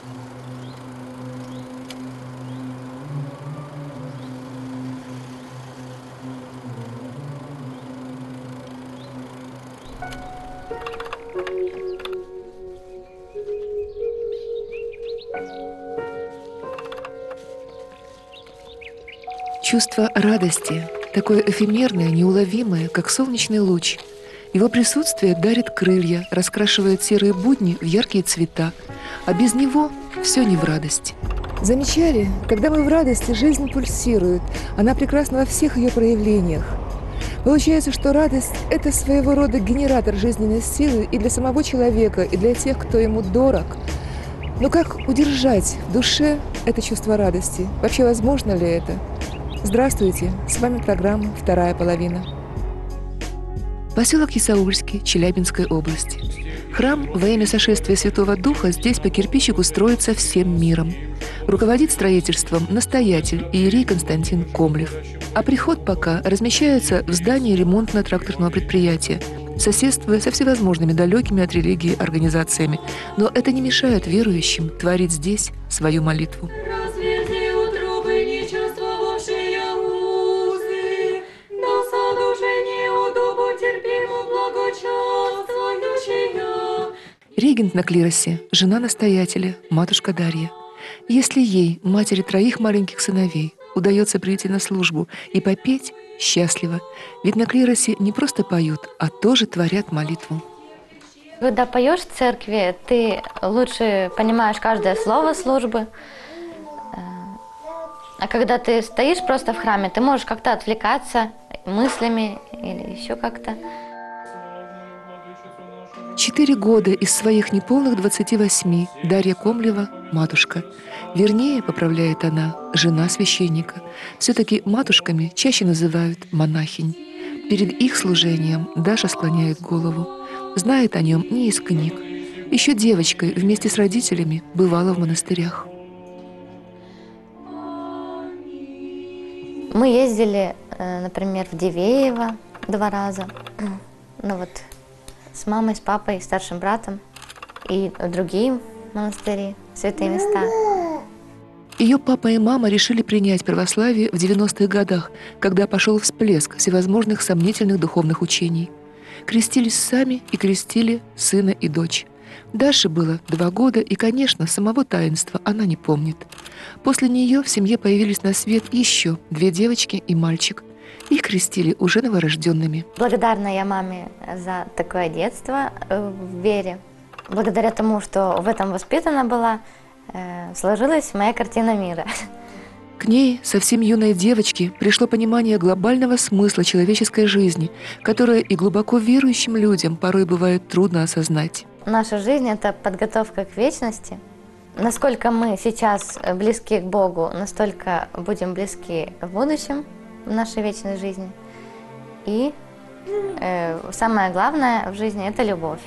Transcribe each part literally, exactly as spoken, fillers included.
Чувство радости, такое эфемерное, неуловимое, как солнечный луч. Его присутствие дарит крылья, раскрашивает серые будни в яркие цвета, а без него все не в радость. Замечали, когда мы в радости, жизнь пульсирует, она прекрасна во всех ее проявлениях. Получается, что радость – это своего рода генератор жизненной силы и для самого человека, и для тех, кто ему дорог. Но как удержать в душе это чувство радости? Вообще возможно ли это? Здравствуйте, с вами программа «Вторая половина». Поселок Исаульский, Челябинской области. Храм во имя сошествия Святого Духа здесь по кирпичику строится всем миром. Руководит строительством настоятель иерей Константин Комлев. А приход пока размещается в здании ремонтно-тракторного предприятия, соседствуя со всевозможными далекими от религии организациями. Но это не мешает верующим творить здесь свою молитву. Регент на клиросе, жена настоятеля, матушка Дарья. Если ей, матери троих маленьких сыновей, удается прийти на службу и попеть, счастливо. Ведь на клиросе не просто поют, а тоже творят молитву. Когда поешь в церкви, ты лучше понимаешь каждое слово службы. А когда ты стоишь просто в храме, ты можешь как-то отвлекаться мыслями или еще как-то. Четыре года из своих неполных двадцати восьми Дарья Комлева – матушка. Вернее, поправляет она, жена священника. Все-таки матушками чаще называют монахинь. Перед их служением Даша склоняет голову. Знает о нем не из книг. Еще девочкой вместе с родителями бывала в монастырях. Мы ездили, например, в Дивеево два раза. Ну вот, с мамой, с папой, старшим братом и другие монастыри, святые места. Ее папа и мама решили принять православие в девяностых годах, когда пошел всплеск всевозможных сомнительных духовных учений. Крестились сами и крестили сына и дочь. Даше было два года, и, конечно, самого таинства она не помнит. После нее в семье появились на свет еще две девочки и мальчик. Их крестили уже новорожденными. Благодарна я маме за такое детство в вере. Благодаря тому, что в этом воспитана была, сложилась моя картина мира. К ней, совсем юной девочке, пришло понимание глобального смысла человеческой жизни, которое и глубоко верующим людям порой бывает трудно осознать. Наша жизнь – это подготовка к вечности. Насколько мы сейчас близки к Богу, настолько будем близки в будущем, в нашей вечной жизни. И э, самое главное в жизни – это любовь.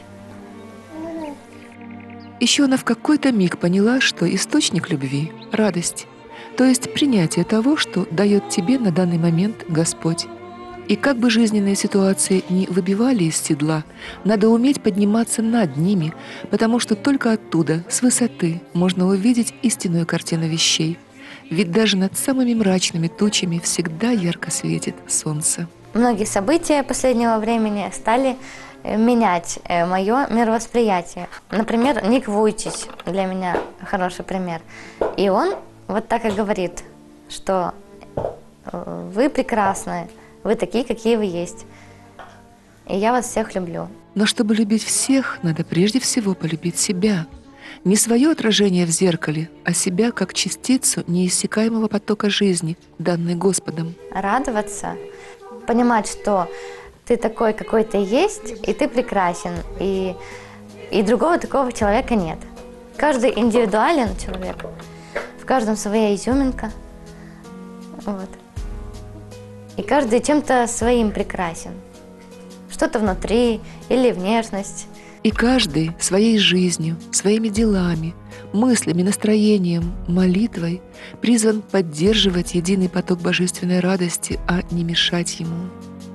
Еще она в какой-то миг поняла, что источник любви – радость, то есть принятие того, что дает тебе на данный момент Господь. И как бы жизненные ситуации не выбивали из седла, надо уметь подниматься над ними, потому что только оттуда, с высоты, можно увидеть истинную картину вещей. Ведь даже над самыми мрачными тучами всегда ярко светит солнце. Многие события последнего времени стали менять мое мировосприятие. Например, Ник Вуйчич для меня хороший пример. И он вот так и говорит, что вы прекрасны, вы такие, какие вы есть. И я вас всех люблю. Но чтобы любить всех, надо прежде всего полюбить себя. Не свое отражение в зеркале, а себя как частицу неиссякаемого потока жизни, данной Господом. Радоваться, понимать, что ты такой, какой ты есть, и ты прекрасен, и, и другого такого человека нет. Каждый индивидуален человек, в каждом своя изюминка. Вот. И каждый чем-то своим прекрасен. Что-то внутри или внешность. И каждый своей жизнью, своими делами, мыслями, настроением, молитвой призван поддерживать единый поток божественной радости, а не мешать ему.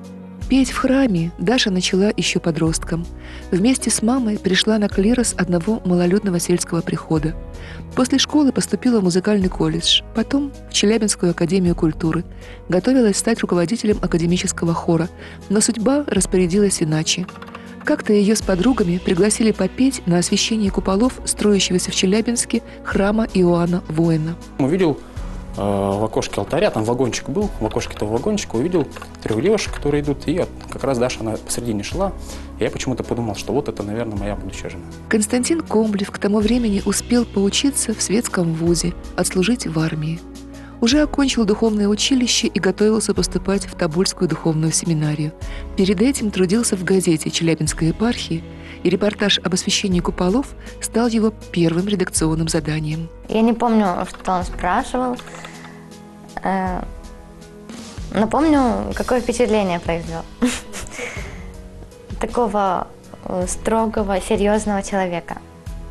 Петь в храме Даша начала еще подростком. Вместе с мамой пришла на клирос одного малолюдного сельского прихода. После школы поступила в музыкальный колледж, потом в Челябинскую академию культуры. Готовилась стать руководителем академического хора, но судьба распорядилась иначе. Как-то ее с подругами пригласили попеть на освящении куполов строящегося в Челябинске храма Иоанна Воина. Увидел э, в окошке алтаря, там вагончик был, в окошке этого вагончика увидел трех девушек, которые идут, и как раз Даша, она посредине шла. И я почему-то подумал, что вот это, наверное, моя будущая жена. Константин Комблев к тому времени успел поучиться в светском вузе, отслужить в армии. Уже окончил духовное училище и готовился поступать в Тобольскую духовную семинарию. Перед этим трудился в газете Челябинской епархии, и репортаж об освящении куполов стал его первым редакционным заданием. Я не помню, что он спрашивал, э, но помню, какое впечатление произвел. Такого строгого, серьезного человека.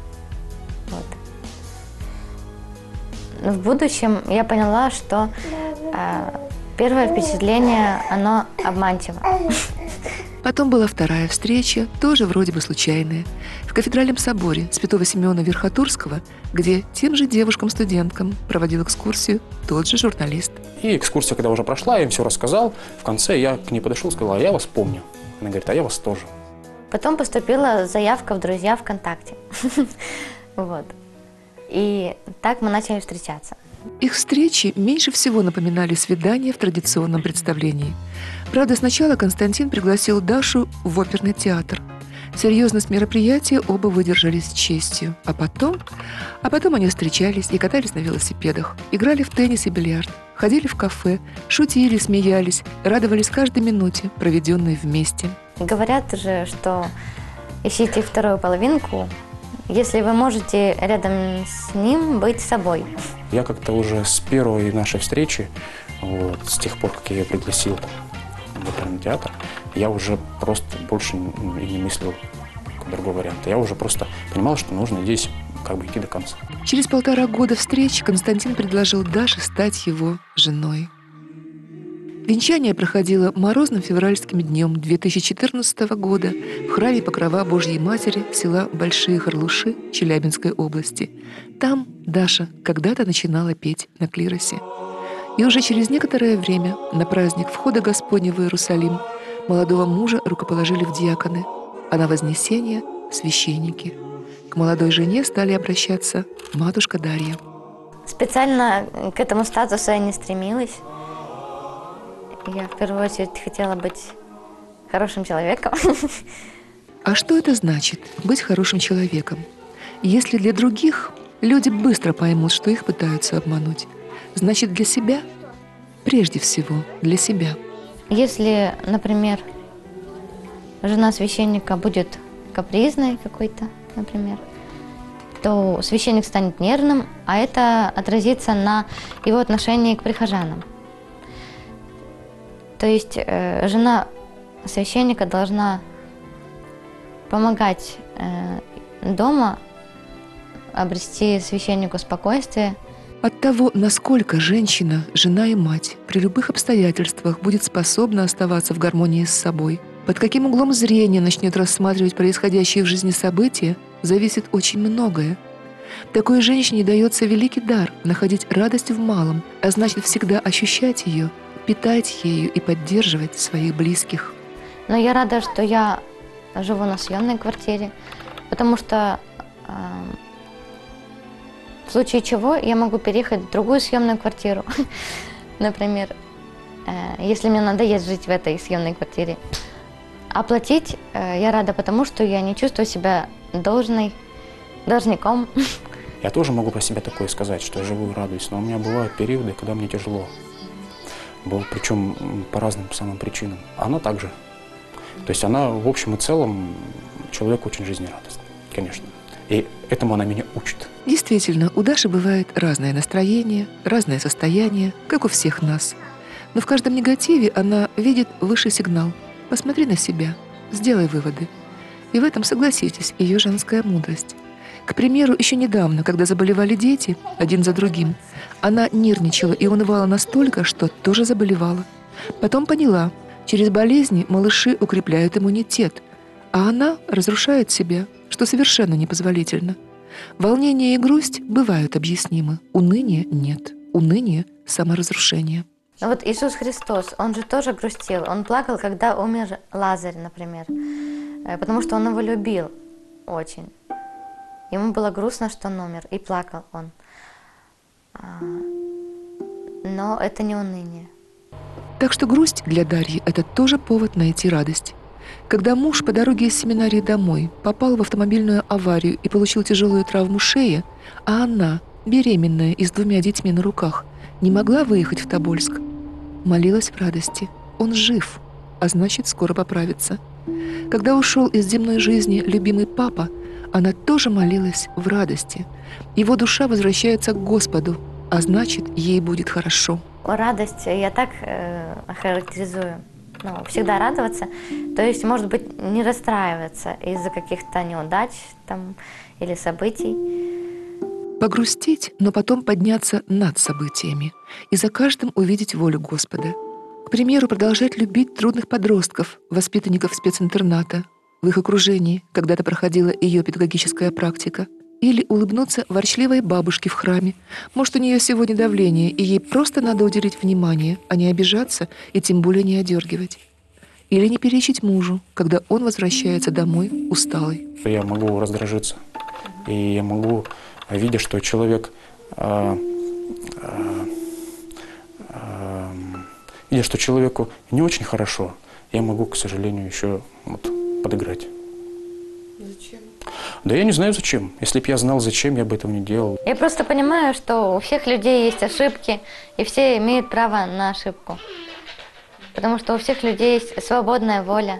В будущем я поняла, что э, первое впечатление, оно обманчиво. Потом была вторая встреча, тоже вроде бы случайная, в кафедральном соборе Святого Симеона Верхотурского, где тем же девушкам-студенткам проводил экскурсию тот же журналист. И экскурсия, когда уже прошла, я им все рассказал. В конце я к ней подошел и сказал: а я вас помню. Она говорит: а я вас тоже. Потом поступила заявка в друзья ВКонтакте. Вот. И так мы начали встречаться. Их встречи меньше всего напоминали свидания в традиционном представлении. Правда, сначала Константин пригласил Дашу в оперный театр. Серьезность мероприятия оба выдержали с честью. А потом... А потом они встречались и катались на велосипедах, играли в теннис и бильярд, ходили в кафе, шутили, смеялись, радовались каждой минуте, проведенной вместе. Говорят же, что ищите вторую половинку, если вы можете рядом с ним быть собой. Я как-то уже с первой нашей встречи, вот, с тех пор, как я ее пригласил в оперный театр, я уже просто больше и не мыслил другого варианта. Я уже просто понимал, что нужно здесь как бы идти до конца. Через полтора года встреч Константин предложил Даше стать его женой. Венчание проходило морозным февральским днем две тысячи четырнадцатого года в храме Покрова Божьей Матери села Большие Харлуши Челябинской области. Там Даша когда-то начинала петь на клиросе. И уже через некоторое время на праздник Входа Господня в Иерусалим молодого мужа рукоположили в диаконы, а на Вознесение — священники. К молодой жене стали обращаться матушка Дарья. Специально к этому статусу я не стремилась. Я в первую очередь хотела быть хорошим человеком. А что это значит — быть хорошим человеком? Если для других люди быстро поймут, что их пытаются обмануть, значит, для себя, прежде всего, для себя. Если, например, жена священника будет капризной какой-то, например, то священник станет нервным, а это отразится на его отношении к прихожанам. То есть э, жена священника должна помогать э, дома обрести священнику спокойствие. От того, насколько женщина, жена и мать при любых обстоятельствах будет способна оставаться в гармонии с собой, под каким углом зрения начнет рассматривать происходящие в жизни события, зависит очень многое. Такой женщине дается великий дар находить радость в малом, а значит всегда ощущать ее, питать ею и поддерживать своих близких. Но я рада, что я живу на съемной квартире, потому что э, в случае чего я могу переехать в другую съемную квартиру. Например, э, если мне надоест жить в этой съемной квартире. А платить э, я рада, потому что я не чувствую себя должной, должником. Я тоже могу про себя такое сказать, что я живу и радуюсь, но у меня бывают периоды, когда мне тяжело. Причем по разным самым причинам. Она также. То есть она в общем и целом человек очень жизнерадостный, конечно. И этому она меня учит. Действительно, у Даши бывает разное настроение, разное состояние, как у всех нас. Но в каждом негативе она видит высший сигнал. Посмотри на себя, сделай выводы. И в этом, согласитесь, ее женская мудрость. К примеру, еще недавно, когда заболевали дети, один за другим, она нервничала и унывала настолько, что тоже заболевала. Потом поняла, Через болезни малыши укрепляют иммунитет, а она разрушает себя, что совершенно непозволительно. Волнение и грусть бывают объяснимы, уныние нет. Уныние – саморазрушение. Но вот Иисус Христос, Он же тоже грустил. Он плакал, когда умер Лазарь, например, потому что Он его любил очень. Ему было грустно, что он умер, и плакал он. Но это не уныние. Так что грусть для Дарьи – это тоже повод найти радость. Когда муж по дороге из семинарии домой попал в автомобильную аварию и получил тяжелую травму шеи, а она, беременная и с двумя детьми на руках, не могла выехать в Тобольск, молилась в радости. Он жив, а значит, скоро поправится. Когда ушел из земной жизни любимый папа, она тоже молилась в радости. Его душа возвращается к Господу, а значит, ей будет хорошо. Радость я так э, характеризую. Ну, всегда радоваться, то есть, может быть, не расстраиваться из-за каких-то неудач там, или событий. Погрустить, но потом подняться над событиями и за каждым увидеть волю Господа. К примеру, продолжать любить трудных подростков, воспитанников специнтерната. В их окружении когда-то проходила ее педагогическая практика. Или улыбнуться ворчливой бабушке в храме. Может, у нее сегодня давление, и ей просто надо уделить внимание, а не обижаться и тем более не одергивать. Или не перечить мужу, когда он возвращается домой усталый. Я могу раздражиться, и я могу, видя, что человек, э, э, э, видя, что человеку не очень хорошо, я могу, к сожалению, еще вот, подыграть. Зачем? Да я не знаю зачем. Если бы я знал зачем, я бы этого не делал. Я просто понимаю, что у всех людей есть ошибки, и все имеют право на ошибку. Потому что у всех людей есть свободная воля.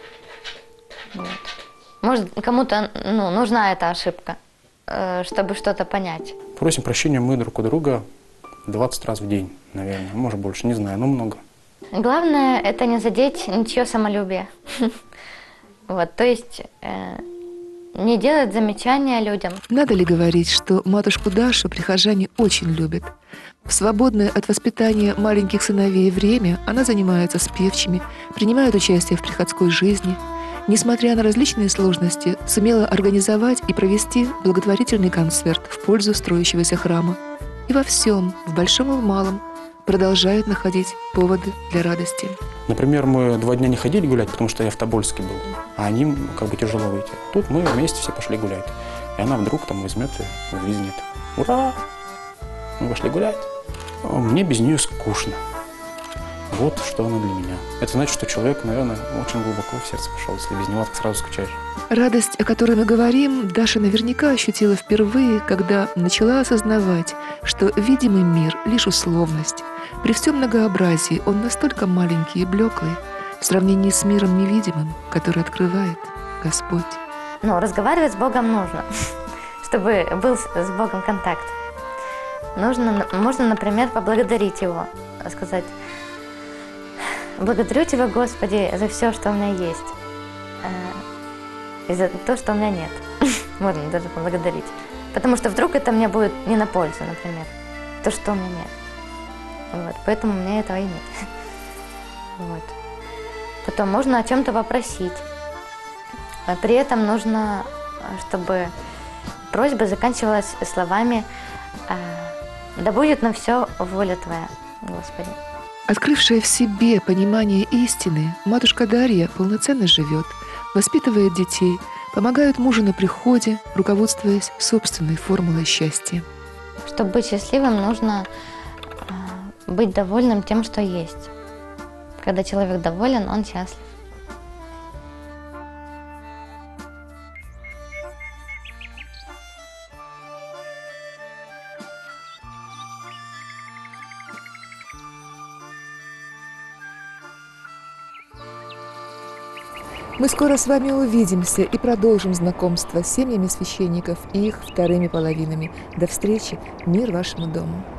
Вот. Может, кому-то ну, нужна эта ошибка, чтобы что-то понять. Просим прощения мы друг у друга двадцать раз в день, наверное. Может, больше, не знаю, но много. Главное – это не задеть ничье самолюбие. Вот, то есть э, не делать замечания людям. Надо ли говорить, что матушку Дашу прихожане очень любят? В свободное от воспитания маленьких сыновей время она занимается с певчими, принимает участие в приходской жизни. Несмотря на различные сложности, сумела организовать и провести благотворительный концерт в пользу строящегося храма. И во всем, в большом и в малом, продолжает находить поводы для радости. Например, мы два дня не ходили гулять, потому что я в Тобольске был, а они как бы тяжело выйти. Тут мы вместе все пошли гулять. И она вдруг там возьмет и взвизгнет. Ура! Мы пошли гулять. Мне без нее скучно. Вот что она для меня. Это значит, что человек, наверное, очень глубоко в сердце пошел, если без него так сразу скучаешь. Радость, о которой мы говорим, Даша наверняка ощутила впервые, когда начала осознавать, что видимый мир — лишь условность. При всем многообразии он настолько маленький и блеклый в сравнении с миром невидимым, который открывает Господь. Ну, разговаривать с Богом нужно, чтобы был с Богом контакт. Нужно, можно, например, поблагодарить Его, сказать: «Благодарю Тебя, Господи, за все, что у меня есть, и за то, что у меня нет». Можно даже поблагодарить. Потому что вдруг это мне будет не на пользу, например, то, что у меня нет. Вот, поэтому у меня этого и нет. Вот. Потом можно о чем-то попросить. А при этом нужно, чтобы просьба заканчивалась словами: «Да будет на все воля Твоя, Господи». Открывшая в себе понимание истины, матушка Дарья полноценно живет, воспитывает детей, помогает мужу на приходе, руководствуясь собственной формулой счастья. Чтобы быть счастливым, нужно быть довольным тем, что есть. Когда человек доволен, он счастлив. Мы скоро с вами увидимся и продолжим знакомство с семьями священников и их вторыми половинами. До встречи! Мир вашему дому!